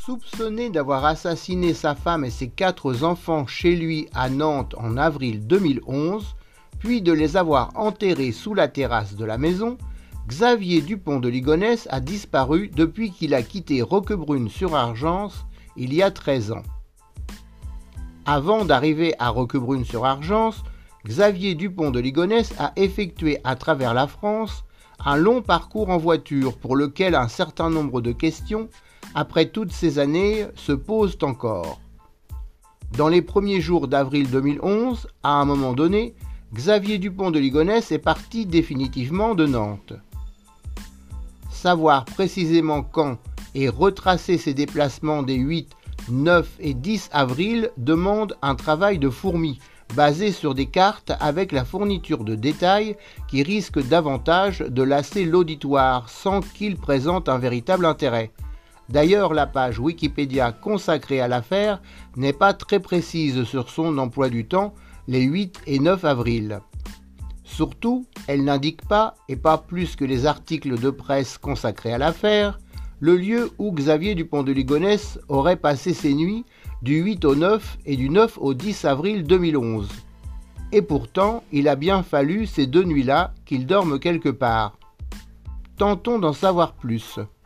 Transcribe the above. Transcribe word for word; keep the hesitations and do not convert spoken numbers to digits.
Soupçonné d'avoir assassiné sa femme et ses quatre enfants chez lui à Nantes en avril deux mille onze, puis de les avoir enterrés sous la terrasse de la maison, Xavier Dupont de Ligonnès a disparu depuis qu'il a quitté Roquebrune-sur-Argence il y a treize ans. Avant d'arriver à Roquebrune-sur-Argence, Xavier Dupont de Ligonnès a effectué à travers la France un long parcours en voiture pour lequel un certain nombre de questions, après toutes ces années, se posent encore. Dans les premiers jours d'avril deux mille onze, à un moment donné, Xavier Dupont de Ligonnès est parti définitivement de Nantes. Savoir précisément quand et retracer ses déplacements des huit, neuf et dix avril demande un travail de fourmi, basé sur des cartes avec la fourniture de détails qui risque davantage de lasser l'auditoire sans qu'il présente un véritable intérêt. D'ailleurs, la page Wikipédia consacrée à l'affaire n'est pas très précise sur son emploi du temps les huit et neuf avril. Surtout, elle n'indique pas, et pas plus que les articles de presse consacrés à l'affaire, le lieu où Xavier Dupont de Ligonnès aurait passé ses nuits du huit au neuf et du neuf au dix avril deux mille onze. Et pourtant, il a bien fallu ces deux nuits-là qu'il dorme quelque part. Tentons d'en savoir plus.